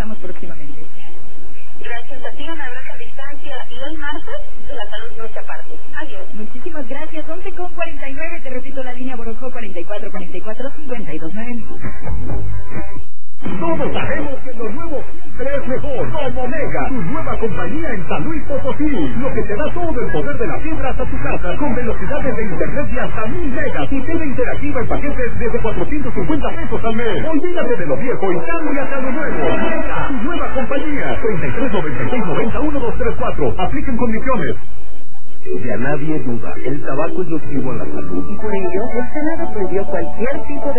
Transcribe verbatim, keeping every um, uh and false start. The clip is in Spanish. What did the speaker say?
conversamos próximamente. Gracias a ti, un abrazo a distancia. Y el martes, la salud no se aparte. Adiós. Muchísimas gracias. once con cuarenta y nueve, te repito la línea Borojó cuarenta y cuatro cuarenta y cuatro cincuenta y dos nueve mil. Todos sabemos que lo nuevo siempre es mejor. Como Mega, tu nueva compañía en San Luis Potosí. Lo que te da todo el poder de la fibra hasta tu casa, con velocidades de internet de hasta mil megas y tele interactiva en paquetes desde cuatrocientos cincuenta pesos al mes. Olvídate de lo viejo y cámbiate a lo nuevo. Mega, tu nueva compañía. treinta y tres noventa y seis noventa uno dos tres cuatro. Apliquen condiciones. Ya nadie duda, el tabaco es nocivo a la salud y por ello el Senado prohibió cualquier tipo de